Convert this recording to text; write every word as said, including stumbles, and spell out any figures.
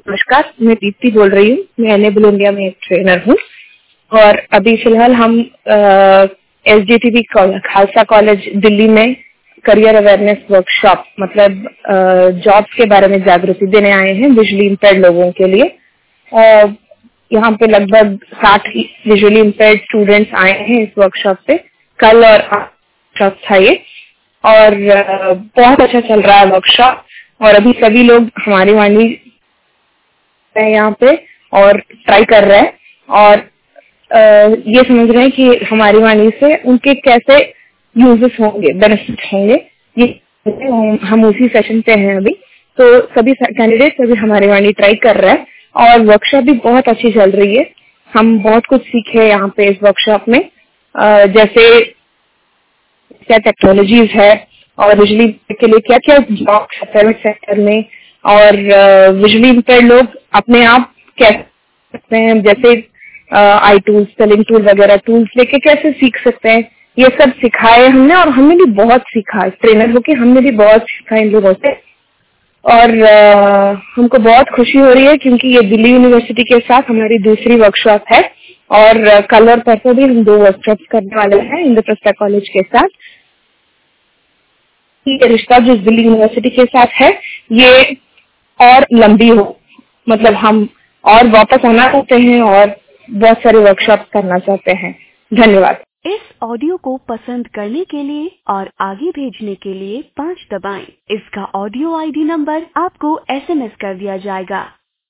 नमस्कार, मैं दीप्ति बोल रही हूँ। मैं एनेबल इंडिया में एक ट्रेनर हूँ और अभी फिलहाल हम S D T B Khalsa college Delhi में करियर अवेयरनेस वर्कशॉप मतलब जॉब्स के बारे में जागृति देने आए हैं विजुअली इम्पेयर्ड लोगों के लिए। और यहाँ पे लगभग साठ विजुअली इम्पेयर्ड स्टूडेंट्स आए हैं इस वर्कशॉप पे। कल और वर्कशॉप था ये और बहुत अच्छा चल रहा है वर्कशॉप। और अभी सभी लोग हमारी वाणी यहाँ पे और ट्राई कर रहे हैं और आ, ये समझ रहे हैं कि हमारी वाणी से उनके कैसे यूजेस होंगे, बेनिफिट होंगे। ये हम, हम उसी सेशन पे हैं अभी, तो सभी कैंडिडेट्स अभी हमारी वाणी ट्राई कर रहे हैं और वर्कशॉप भी बहुत अच्छी चल रही है। हम बहुत कुछ सीखे यहाँ पे इस वर्कशॉप में, आ, जैसे क्या टेक्नोलॉजीज है और विजुअली के लिए क्या क्या जॉब्स है प्राइवेट सेक्टर में, और विजुअली इम्पेयर्ड लोग अपने आप कैसे सकते हैं, जैसे आई टूल्स, सेलिंग टूल वगैरह टूल्स लेके कैसे सीख सकते हैं। ये सब सिखाए हमने और हमने भी बहुत सीखा। ट्रेनर होके हमने भी बहुत सीखा इन लोगों से और uh, हमको बहुत खुशी हो रही है क्योंकि ये दिल्ली यूनिवर्सिटी के साथ हमारी दूसरी वर्कशॉप है और uh, कल और परसों भी हम दो वर्कशॉप्स करने वाले हैं इंद्रप्रस्थ कॉलेज के साथ। ये रिश्ता जो दिल्ली यूनिवर्सिटी के साथ है ये और लंबी हो, मतलब हम और वापस आना चाहते हैं और बहुत सारे वर्कशॉप करना चाहते हैं। धन्यवाद। इस ऑडियो को पसंद करने के लिए और आगे भेजने के लिए पाँच दबाएं। इसका ऑडियो आई डी नंबर आपको एस एम एस कर दिया जाएगा।